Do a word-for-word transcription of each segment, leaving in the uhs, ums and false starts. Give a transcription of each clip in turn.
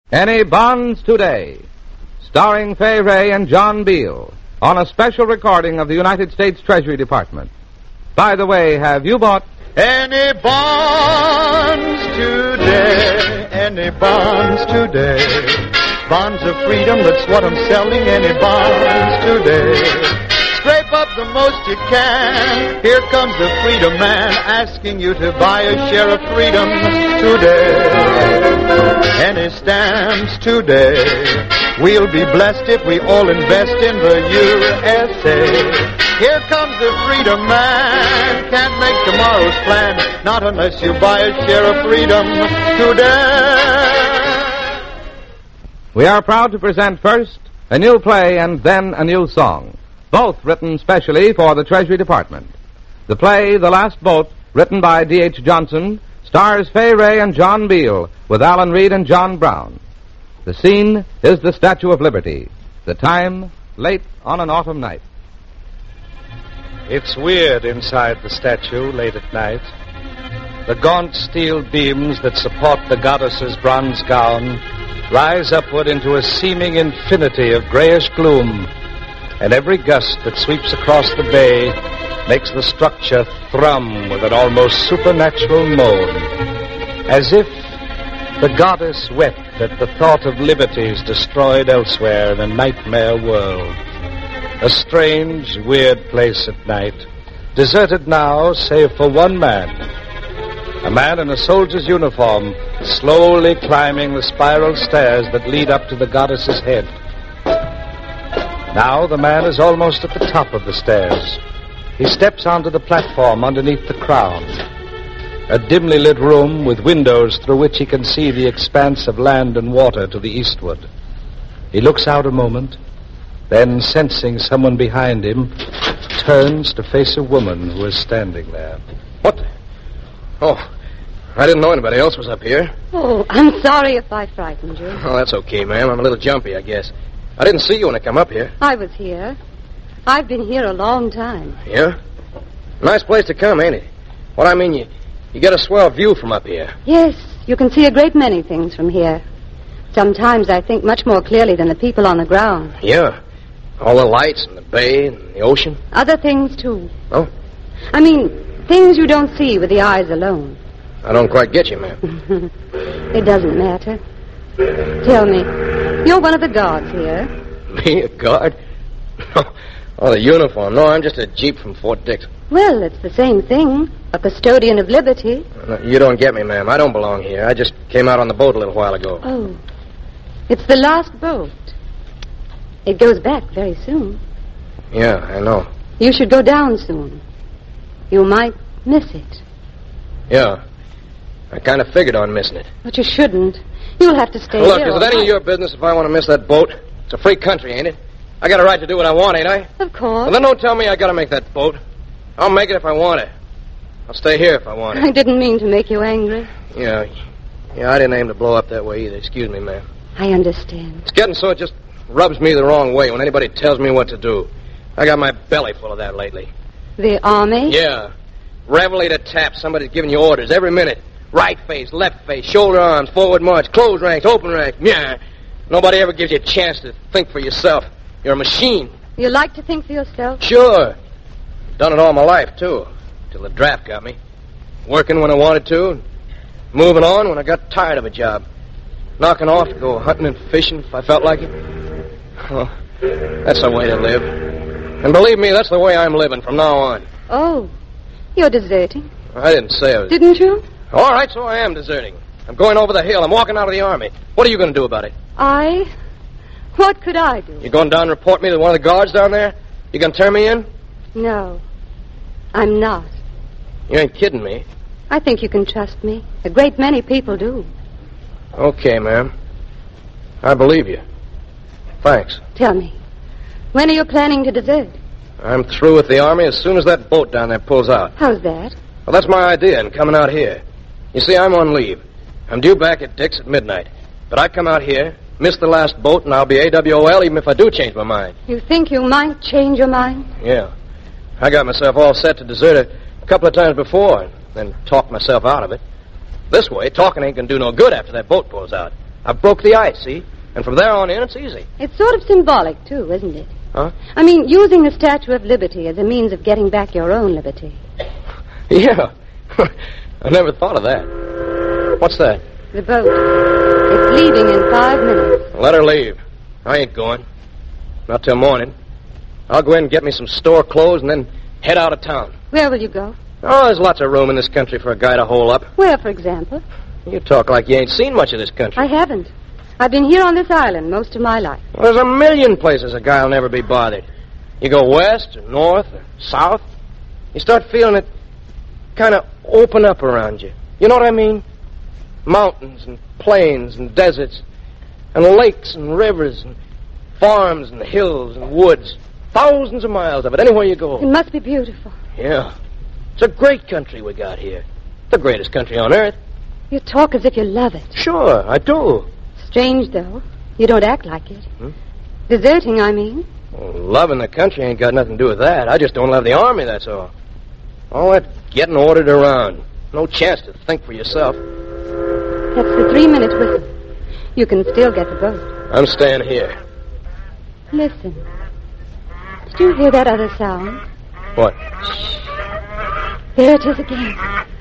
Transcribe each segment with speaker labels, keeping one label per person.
Speaker 1: Any Bonds Today, starring Fay Wray and John Beal, on a special recording of the United States Treasury Department. By the way, have you bought
Speaker 2: any bonds today? Any bonds today? Bonds of freedom, that's what I'm selling. Any bonds today? Scrape up the most you can. Here comes the Freedom Man asking you to buy a share of freedom today. Any stamps today? We'll be blessed if we all invest in the U S A. Here comes the Freedom Man. Can't make tomorrow's plan, not unless you buy a share of freedom today.
Speaker 1: We are proud to present first a new play and then a new song, both written specially for the Treasury Department. The play, The Last Boat, written by D H Johnson, stars Fay Wray and John Beal with Alan Reed and John Brown. The scene is the Statue of Liberty. The time, late on an autumn night.
Speaker 3: It's weird inside the statue late at night. The gaunt steel beams that support the goddess's bronze gown rise upward into a seeming infinity of grayish gloom, and every gust that sweeps across the bay makes the structure thrum with an almost supernatural moan, as if the goddess wept at the thought of liberties destroyed elsewhere in a nightmare world. A strange, weird place at night, deserted now save for one man. A man in a soldier's uniform, slowly climbing the spiral stairs that lead up to the goddess's head. Now the man is almost at the top of the stairs. He steps onto the platform underneath the crown. A dimly lit room with windows through which he can see the expanse of land and water to the eastward. He looks out a moment, then, sensing someone behind him, turns to face a woman who is standing there.
Speaker 4: What the? Oh, I didn't know anybody else was up here.
Speaker 5: Oh, I'm sorry if I frightened you.
Speaker 4: Oh, that's okay, ma'am. I'm a little jumpy, I guess. I didn't see you when I come up here.
Speaker 5: I was here. I've been here a long time.
Speaker 4: Yeah? Nice place to come, ain't it? What I mean, you, you get a swell view from up here.
Speaker 5: Yes, you can see a great many things from here. Sometimes I think much more clearly than the people on the ground.
Speaker 4: Yeah. All the lights and the bay and the ocean.
Speaker 5: Other things, too.
Speaker 4: Oh?
Speaker 5: I mean, things you don't see with the eyes alone.
Speaker 4: I don't quite get you, ma'am.
Speaker 5: It doesn't matter. Tell me, you're one of the guards here.
Speaker 4: Me, a guard? Oh, the uniform. No, I'm just a jeep from Fort Dix.
Speaker 5: Well, it's the same thing. A custodian of liberty.
Speaker 4: No, you don't get me, ma'am. I don't belong here. I just came out on the boat a little while ago.
Speaker 5: Oh. It's the last boat. It goes back very soon.
Speaker 4: Yeah, I know.
Speaker 5: You should go down soon. You might miss it.
Speaker 4: Yeah. I kind of figured on missing it.
Speaker 5: But you shouldn't. You'll have to stay
Speaker 4: Look,
Speaker 5: here.
Speaker 4: Look, is it any of your business if I want to miss that boat? It's a free country, ain't it? I got a right to do what I want, ain't I?
Speaker 5: Of course.
Speaker 4: Well, then don't tell me I got to make that boat. I'll make it if I want it. I'll stay here if I want it.
Speaker 5: I didn't mean to make you angry.
Speaker 4: Yeah. Yeah, I didn't aim to blow up that way either. Excuse me, ma'am.
Speaker 5: I understand.
Speaker 4: It's getting so it just rubs me the wrong way when anybody tells me what to do. I got my belly full of that lately.
Speaker 5: The Army?
Speaker 4: Yeah. Reveille to tap. Somebody's giving you orders every minute. Right face, left face, shoulder arms, forward march, close ranks, open ranks. Yeah. Nobody ever gives you a chance to think for yourself. You're a machine.
Speaker 5: You like to think for yourself?
Speaker 4: Sure. Done it all my life, too. Till the draft got me. Working when I wanted to. Moving on when I got tired of a job. Knocking off to go hunting and fishing if I felt like it. Well, that's the way to live. And believe me, that's the way I'm living from now on.
Speaker 5: Oh, you're deserting.
Speaker 4: I didn't say I was...
Speaker 5: Didn't you?
Speaker 4: All right, so I am deserting. I'm going over the hill. I'm walking out of the Army. What are you going to do about it?
Speaker 5: I? What could I do?
Speaker 4: You going down and report me to one of the guards down there? You going to turn me in?
Speaker 5: No, I'm not.
Speaker 4: You ain't kidding me.
Speaker 5: I think you can trust me. A great many people do.
Speaker 4: Okay, ma'am. I believe you. Thanks.
Speaker 5: Tell me, when are you planning to desert?
Speaker 4: I'm through with the Army as soon as that boat down there pulls out.
Speaker 5: How's that?
Speaker 4: Well, that's my idea in coming out here. You see, I'm on leave. I'm due back at Dix at midnight. But I come out here, miss the last boat, and I'll be A W O L even if I do change my mind.
Speaker 5: You think you might change your mind?
Speaker 4: Yeah. I got myself all set to desert a couple of times before, and then talked myself out of it. This way, talking ain't going to do no good after that boat pulls out. I broke the ice, see? And from there on in, it's easy.
Speaker 5: It's sort of symbolic, too, isn't it?
Speaker 4: Huh?
Speaker 5: I mean, using the Statue of Liberty as a means of getting back your own liberty.
Speaker 4: Yeah. I never thought of that. What's that?
Speaker 5: The boat. It's leaving in five minutes.
Speaker 4: Let her leave. I ain't going. Not till morning. I'll go in and get me some store clothes and then head out of town.
Speaker 5: Where will you go?
Speaker 4: Oh, there's lots of room in this country for a guy to hole up.
Speaker 5: Where, for example?
Speaker 4: You talk like you ain't seen much of this country.
Speaker 5: I haven't. I've been here on this island most of my life.
Speaker 4: Well, there's a million places a guy will never be bothered. You go west or north or south, you start feeling it kind of open up around you. You know what I mean? Mountains and plains and deserts and lakes and rivers and farms and hills and woods. Thousands of miles of it, anywhere you go.
Speaker 5: It must be beautiful.
Speaker 4: Yeah. It's a great country we got here. The greatest country on earth.
Speaker 5: You talk as if you love it.
Speaker 4: Sure, I do.
Speaker 5: Strange, though. You don't act like it.
Speaker 4: Hmm?
Speaker 5: Deserting, I mean.
Speaker 4: Well, loving the country ain't got nothing to do with that. I just don't love the army, that's all. All that getting ordered around. No chance to think for yourself.
Speaker 5: That's the three-minute whistle. You can still get the boat.
Speaker 4: I'm staying here.
Speaker 5: Listen. Did you hear that other sound?
Speaker 4: What?
Speaker 5: Shh. There it is again.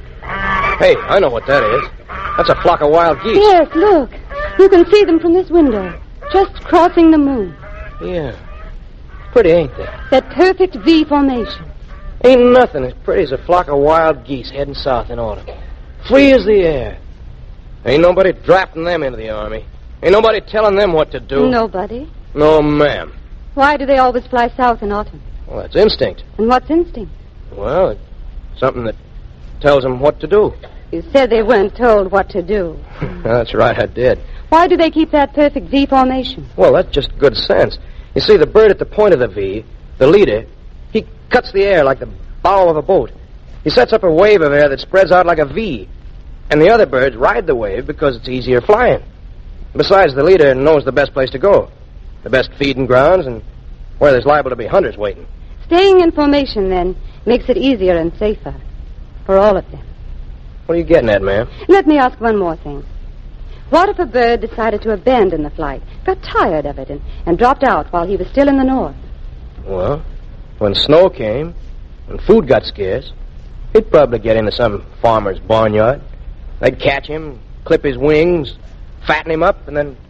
Speaker 4: Hey, I know what that is. That's a flock of wild geese.
Speaker 5: Yes, look. You can see them from this window, just crossing the moon.
Speaker 4: Yeah. Pretty, ain't they?
Speaker 5: That perfect V formation.
Speaker 4: Ain't nothing as pretty as a flock of wild geese heading south in autumn. Free as the air. Ain't nobody drafting them into the army. Ain't nobody telling them what to do.
Speaker 5: Nobody?
Speaker 4: No, ma'am.
Speaker 5: Why do they always fly south in autumn?
Speaker 4: Well, that's instinct.
Speaker 5: And what's instinct?
Speaker 4: Well, it's something that tells them what to do.
Speaker 5: You said they weren't told what to do.
Speaker 4: That's right, I did.
Speaker 5: Why do they keep that perfect V formation?
Speaker 4: Well, that's just good sense. You see, the bird at the point of the V, the leader, he cuts the air like the bow of a boat. He sets up a wave of air that spreads out like a V. And the other birds ride the wave because it's easier flying. Besides, the leader knows the best place to go, the best feeding grounds, and where there's liable to be hunters waiting.
Speaker 5: Staying in formation, then, makes it easier and safer for all of them.
Speaker 4: What are you getting at, ma'am?
Speaker 5: Let me ask one more thing. What if a bird decided to abandon the flight, got tired of it, and, and dropped out while he was still in the north?
Speaker 4: Well, when snow came, and food got scarce, he'd probably get into some farmer's barnyard. They'd catch him, clip his wings, fatten him up, and then...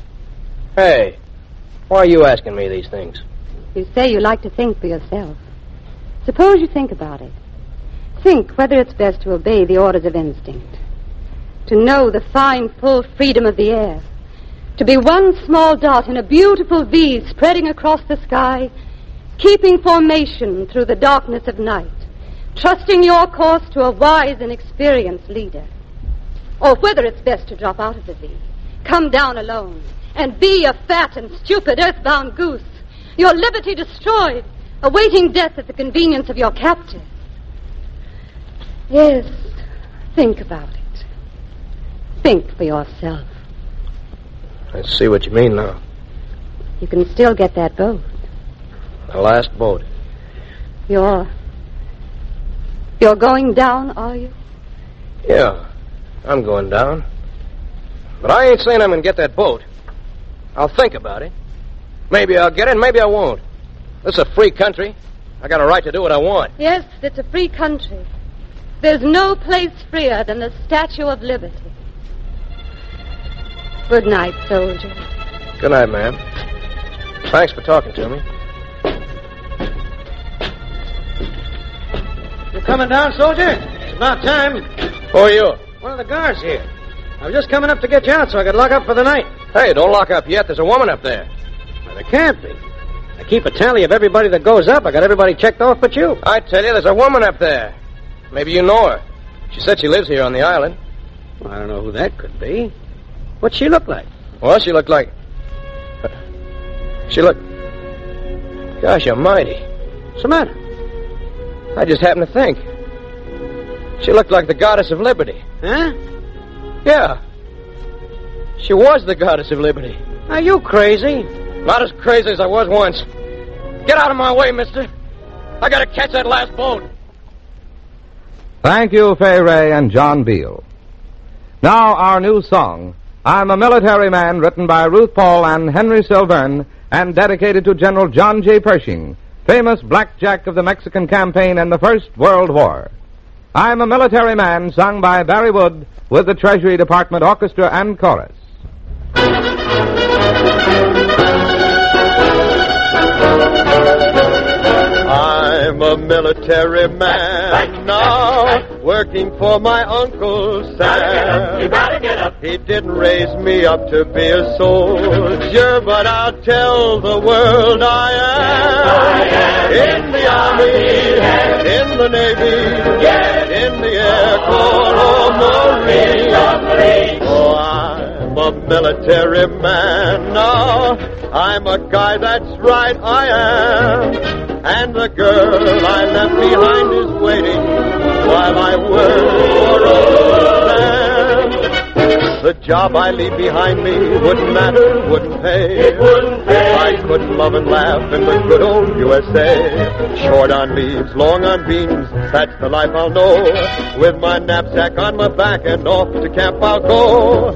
Speaker 4: Hey, why are you asking me these things?
Speaker 5: You say you like to think for yourself. Suppose you think about it. Think whether it's best to obey the orders of instinct, to know the fine, full freedom of the air, to be one small dot in a beautiful V spreading across the sky, keeping formation through the darkness of night, trusting your course to a wise and experienced leader. Or whether it's best to drop out of the V, come down alone, and be a fat and stupid earthbound goose, your liberty destroyed, awaiting death at the convenience of your captor. Yes, think about it. Think for yourself.
Speaker 4: I see what you mean now.
Speaker 5: You can still get that boat.
Speaker 4: The last boat.
Speaker 5: You're... You're going down, are you?
Speaker 4: Yeah, I'm going down. But I ain't saying I'm going to get that boat. I'll think about it. Maybe I'll get it, maybe I won't. This is a free country. I got a right to do what I want.
Speaker 5: Yes, it's a free country. There's no place freer than the Statue of Liberty. Good night, soldier.
Speaker 4: Good night, ma'am. Thanks for talking to me.
Speaker 6: You coming down, soldier? It's about time.
Speaker 4: Who are you?
Speaker 6: One of the guards here. I was just coming up to get you out so I could lock up for the night.
Speaker 4: Hey, don't lock up yet. There's a woman up there.
Speaker 6: Well, there can't be. I keep a tally of everybody that goes up. I got everybody checked off but you.
Speaker 4: I tell you, there's a woman up there. Maybe you know her. She said she lives here on the island.
Speaker 6: Well, I don't know who that could be. What's she look like?
Speaker 4: Well, she looked like... She looked... Gosh almighty.
Speaker 6: What's the matter?
Speaker 4: I just happened to think. She looked like the goddess of liberty.
Speaker 6: Huh?
Speaker 4: Yeah. She was the goddess of liberty.
Speaker 6: Are you crazy?
Speaker 4: Not as crazy as I was once. Get out of my way, mister. I gotta catch that last boat.
Speaker 1: Thank you, Fay Ray and John Beal. Now, our new song, I'm a Military Man, written by Ruth Paul and Henry Silverne, and dedicated to General John J. Pershing, famous blackjack of the Mexican campaign and the First World War. I'm a Military Man, sung by Barry Wood with the Treasury Department Orchestra and Chorus.
Speaker 2: I'm a military man now, working for my Uncle Sam.
Speaker 7: You gotta get up.
Speaker 2: He didn't raise me up to be a soldier, but I'll tell the world I am. In the Army, in the Navy, in the Air Corps or Marine. Oh, I'm a military man now. I'm a guy, that's right, I am. And the girl I left behind is waiting while I work for old Sam. The job I leave behind me wouldn't matter, wouldn't pay.
Speaker 7: It wouldn't pay.
Speaker 2: I couldn't love and laugh in the good old U S A. Short on leaves, long on beans, that's the life I'll know. With my knapsack on my back and off to camp I'll go.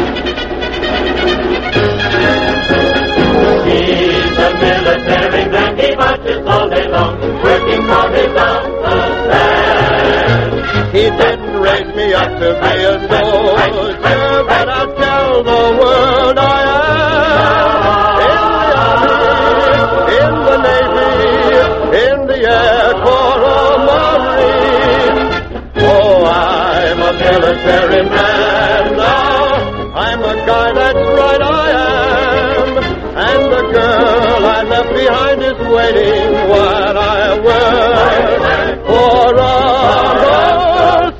Speaker 7: He's a military man, he marches all day long, working for his Uncle Sam.
Speaker 2: He didn't raise me up to be a soldier, but I'll tell the world I am. In the Army, in the Navy, in the Air Corps or Marine. Oh, I'm a military man now. I'm a guy, that's right, I am. And the girl I left behind is waiting while I work for Uncle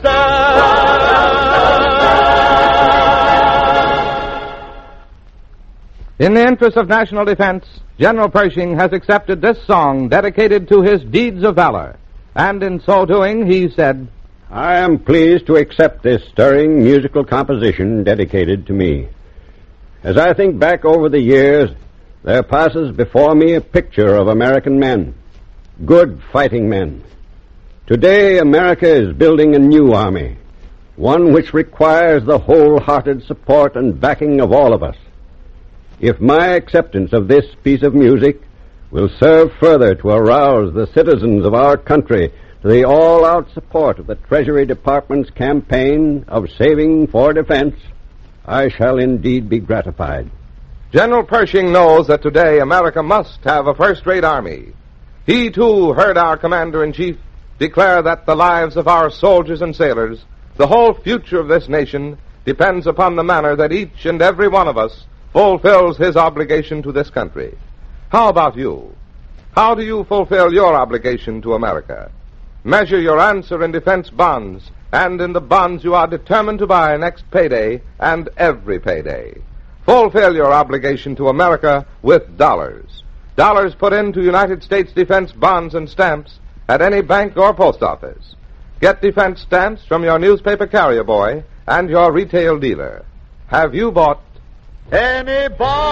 Speaker 2: Sam.
Speaker 1: In the interest of national defense, General Pershing has accepted this song dedicated to his deeds of valor. And in so doing, he said,
Speaker 8: I am pleased to accept this stirring musical composition dedicated to me. As I think back over the years, there passes before me a picture of American men, good fighting men. Today, America is building a new army, one which requires the wholehearted support and backing of all of us. If my acceptance of this piece of music will serve further to arouse the citizens of our country to the all-out support of the Treasury Department's campaign of saving for defense, I shall indeed be gratified.
Speaker 1: General Pershing knows that today America must have a first-rate army. He, too, heard our Commander-in-Chief declare that the lives of our soldiers and sailors, the whole future of this nation, depends upon the manner that each and every one of us fulfills his obligation to this country. How about you? How do you fulfill your obligation to America? Measure your answer in defense bonds and in the bonds you are determined to buy next payday and every payday. Fulfill your obligation to America with dollars. Dollars put into United States defense bonds and stamps at any bank or post office. Get defense stamps from your newspaper carrier boy and your retail dealer. Have you bought
Speaker 2: Any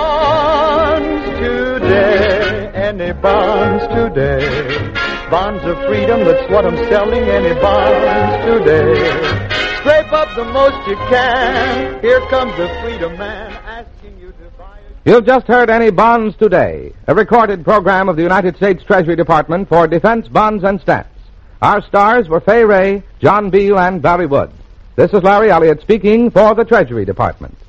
Speaker 2: bonds today, any bonds today. Bonds of freedom, that's what I'm selling, any bonds today. Scrape up the most you can, here comes the Freedom Man asking you to buy it.
Speaker 1: You've just heard Any Bonds Today, a recorded program of the United States Treasury Department for defense bonds and stamps. Our stars were Fay Ray, John Beal, and Barry Wood. This is Larry Elliott speaking for the Treasury Department.